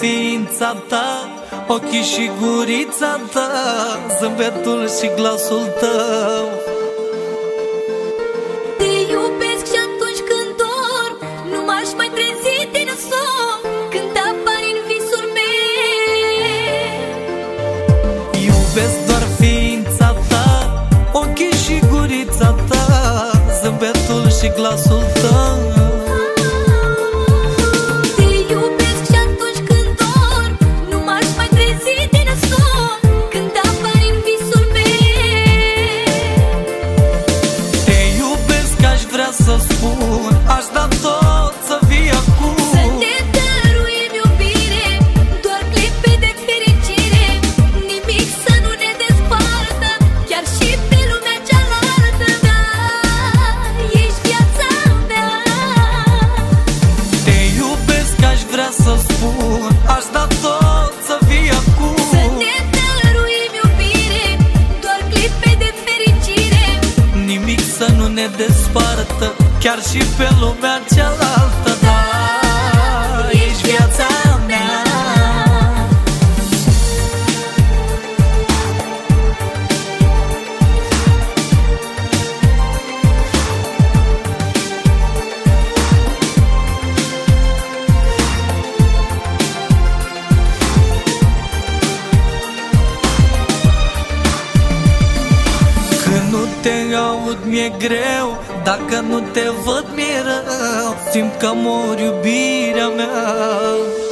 ființa ta, ochii și gurița ta, zâmbetul și glasul tău. Te iubesc și atunci când dorm, nu m-aș mai trezi din somn, când apari în visul meu. Iubesc doar ființa ta, ochii și gurița ta, zâmbetul și glasul tău. Să spun, aș da tot să vii acum, să ne dăruim iubire, doar clipe de fericire, nimic să nu ne despartă, chiar și pe lumea cealaltă. Da, ești viața mea. Te iubesc, aș vrea să spun, aș da tot să vii acum, să ne dăruim iubire, doar clipe de fericire, nimic să nu ne despartă, chiar și pe lumea cealaltă. Da, ești viața mea. Când nu te aud mi-e greu, dacă nu te văd mi-e rău, simt că mor iubirea mea.